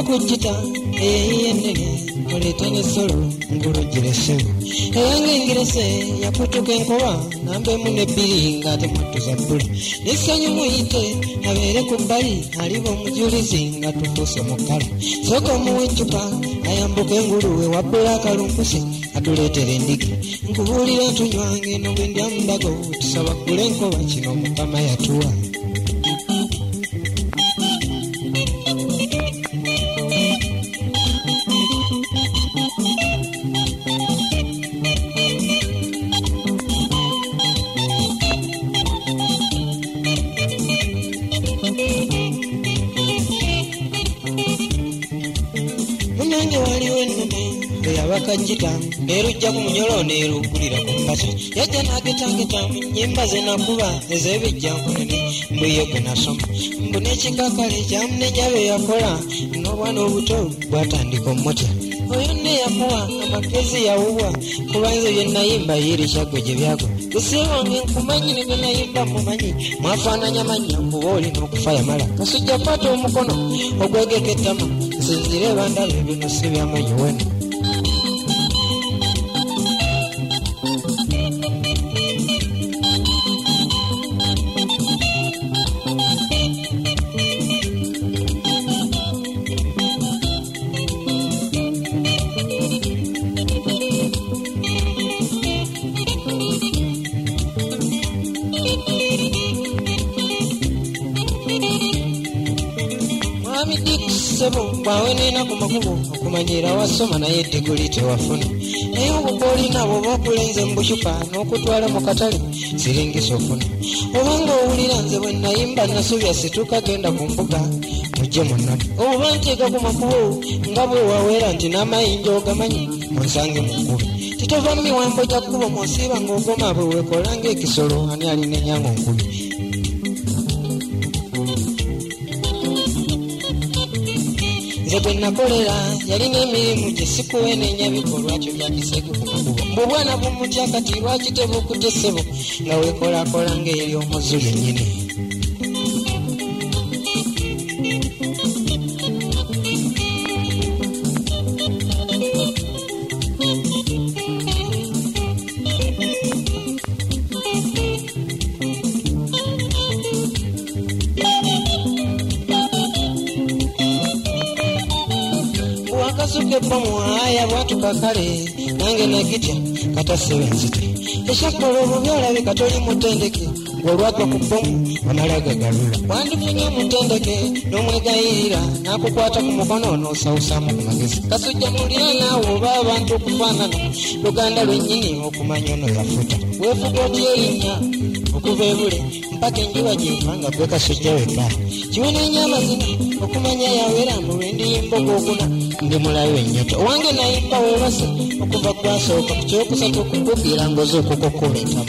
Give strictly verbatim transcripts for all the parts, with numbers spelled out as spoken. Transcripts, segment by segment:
kujita eyennene oletane solo ngulugirese eyange ingirese yakutuka enkoba nambe mune bbiri nga temwattuza bbuli n'essanyu muyite abeere ku bbali aliba omujulizi nga tufuuse mu kkalo sooka omuwa eccupa ayambuka enguluwe wabbula akalunkusi atuleetera endigi nkubuulira tunywange eno bwe ndya mbago tusaba ggula enkoba kino mukama yatuwa bakajita erujja ku munyolo neerugulira ku mpasa yajja n'agetageta nyimba ze nakuba ez'ebijja nkunene mbuye gwe nasoma mbu n'ekikakale kyamunejabe yakola n'obwana obuto bwatandika omutya oyo ne yakuwa amagezi yawuwa kubanze bye nayimba yiri kyagwe gye byagwa gusiiwange nkumanyi ne bye nayimba mumanyi mwafaananya mannya mbuba olina okufa yamala kasujja kwata omukono ogwegeka ettama nsinzire bandabe bino si byamanyi wena bwawe nina ku makubo okumanyira wasoma naye diguli tewafuna naye obuba olina bwoba okulenze mu bucupa n'okutwala mu katale siringisa ofuna obanga owulira nze bwe nayimba nasubya situka genda ku mbuga mujje munnani obuba nteeka ku makubo nga bwe waweera nti n'amayinja ogamanyi onsange mu nkubi titova mu miwambo gya kkubo mwosiiba ng'ogoma bwe weekola ng'ekisolo ani alina ennyanga onkubi bwe nakolera yalina emirimu gye sikuwenenya bikolwa kyo byandiseeko ku makubo bwobwana bumutya kati lwaki tebuukute ssebo nga weekolakola ng'eri omuzu yennyini muhaya bwatuka kale nange nagitya katasebe nzite eshakola obubi olabika toli mutendeke ng'olwagwa ku bbomu amala gagalula wandifunye omutendeke n'omwegayirira n'akukwata ku mukono n'osawusamu ku magezi kasujja mulira naawe oba abantu okufaanana luganda lwennyini okumanya ono yafuta weefuga oti erinnya okuva ebule mpaka enjuba gyeva nga gwe kasujja wekka kiweneenya amazina okumanya yawera mbu lwendiyimba ogwokuna ndi mulayo ennyoto owange nayimba weebase okuva gwasooka ku kyokusatu okukufiira ngozi okukokkola entamu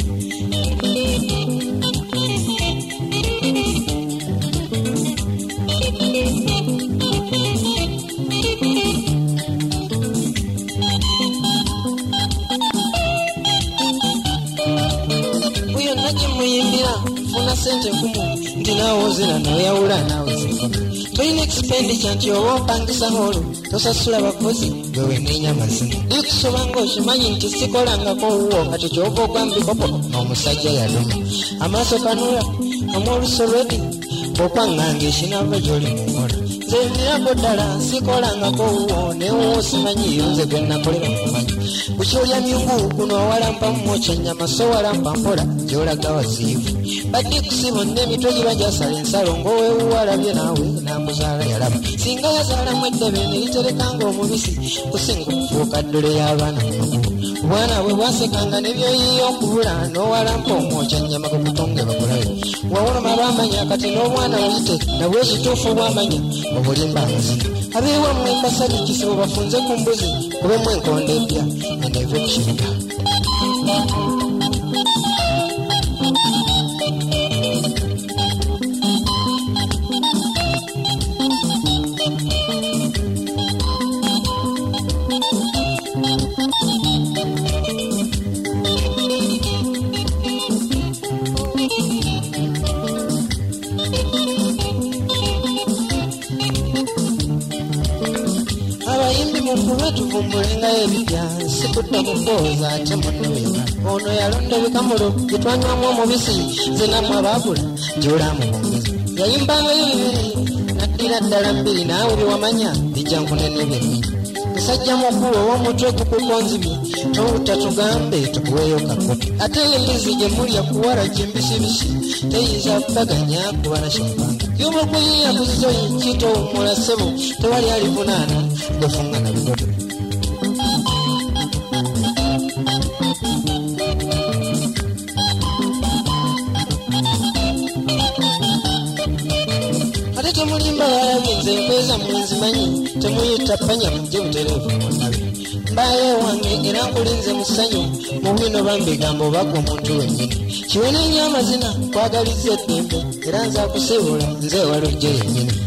uyo nagimuyimbira funa sente nkumu nti naawe ozina noyawula naawe zikoma tolina expenditure nti oba opangisa holo tosasula bakozi gwewe neenya mazina likusoba ng'okimanyi nti sikolangako wuwo kati kyova ogwambikopo n'omusajja yaluma amaaso kanula omwolusolwedi okwaŋŋanga ekinava gy'oli mu nkola nze nirako ddala sikolangako wuwo newuwo simanyiyo nze gwe nakolera mukumanyi bukyolya myungu guno owalampamu mwokyanyama so walampa mpola gy'olaga waziivu badde kusibonna emitwe giba gyasala ensalo ng'oweewuwalabye naawe n'amuzaala yalaba singa yazaalamu eddebe ne literekanga omubisi kusinga okufuuka ddole y'abaana mu makubo obwana bwe bwasekanga ne byoyiiyo okubula n'owalampa omwokyanyama ku kutonge bakulabe wawuluma baamanya kati n'obwana buyite nabwe ekituufu bwamanya obulimba amazina abeewammwe mbasabye ekisibo bafunze ku mbuzi kubemu enkondo empya eneeve ku kibuga muleme tuvumbulenga ebipya sikutta mukooza ate munneweera ono yalonda ebikamulo gyetwanywamu omubisi zenamwe abaagula gyolamu bwongezi yayimbanga bibiri naddira ddala mbiri naawe byewamanya bijja nkunene byemini musajja mukulu ow'omutwe gukukonzibi towuta tugambe tukuweeyo kakopi ate embizi gye mulya kuwala gyembisibisi teyinza kutaganya kuba na shampanga yoba okuyiya kuzizo yikito wumula ssebo tewali alivunaana gafunga na bigoto ate temulimba yalabinze enkweza mwenzimanyi temuyita panya mujje butereevu munabe mbaye wange era nkulinze musanyu mu bwino bambigambo obagwa omuntu wennyini kiwe n'enyo amazina kwagaliza eddembe era nza kusiibula nze ewala ojjo yennyini